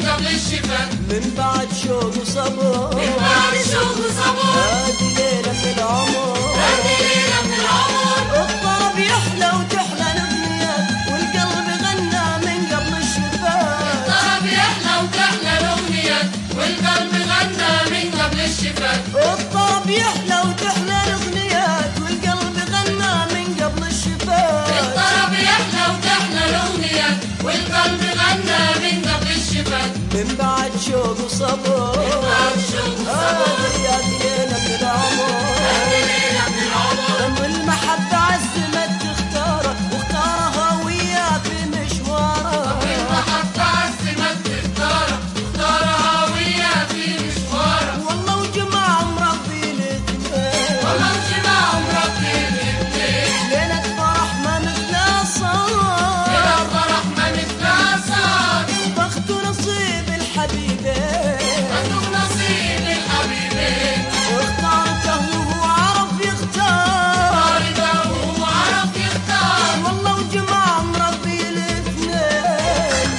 قبل الشفا، من بعد شوق وصبر، من بعد شوق وصبر، هذه ليلة من العمر، هذه ليلة من العمر. الطرب يحلى وتحلى الأغنيات والقلب غنى من قبل الشفاء. الطرب يحلى وتحلى الأغنيات والقلب غنى من قبل الشفا. الطرب يحلى وتحلى الأغنيات والقلب غنى من قبل الشفاء. الطرب يحلى وتحلى الأغنيات والقلب غنى من قبل الشفا. من بعد شوق وصبر، من بعد شوق وصبر، هذه ليلة من العمر، هذه ليلة من العمر. والمحبة عزمت تختاره واختارها وياه في مشواره. المحبة عزمت تختاره واختارها وياه في مشواره. والله وجمع مربي الاثنين، والله وجمع مربي الاثنين. ليلة فرح ما مثلها صار، ليلة فرح ما مثلها صار. بخت ونصيب الحبيبين، مكتوب نصيب الحبيبين. واختارته وهو عرف يختار. طارده وهو عرف يختار. والله وجمع مربي الاثنين.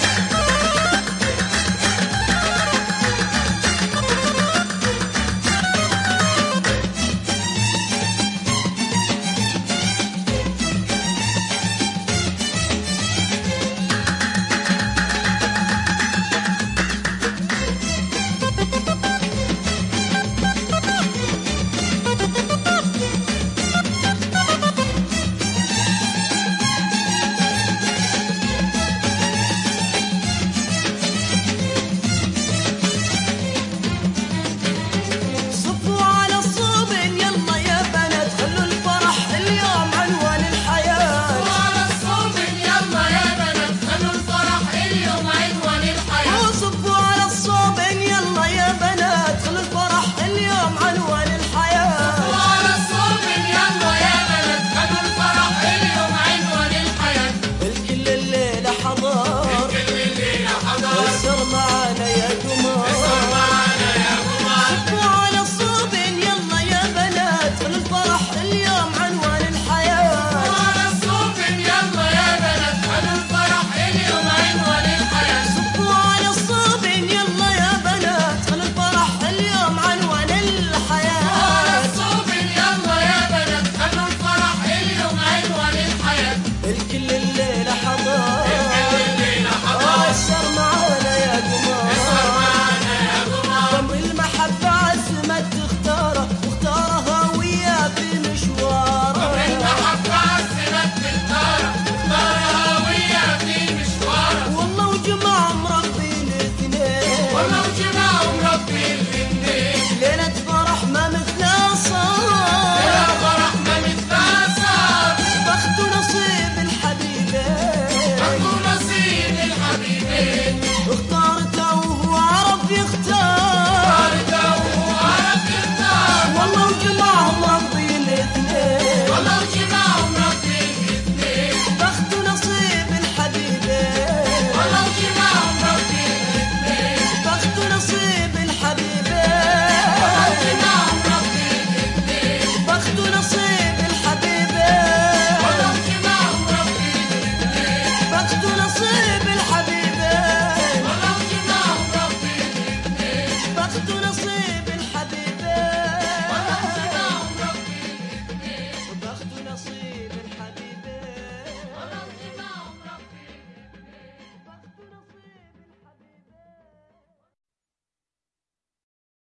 صفوا على الصوبين يلا يا بنات، خلوا الفرح اليوم عنوان الحياة. وعلى الصوب يلا يا بنات، خلوا الفرح اليوم عنوان الحياة. وصفوا على الصوبين يلا يا بنات، خلوا الفرح اليوم عنوان الحياة. وعلى الصوب يلا يا بنات، خلوا الفرح اليوم عنوان الحياة. الكل الليلة حضر، كل الليلة حضر، السر مع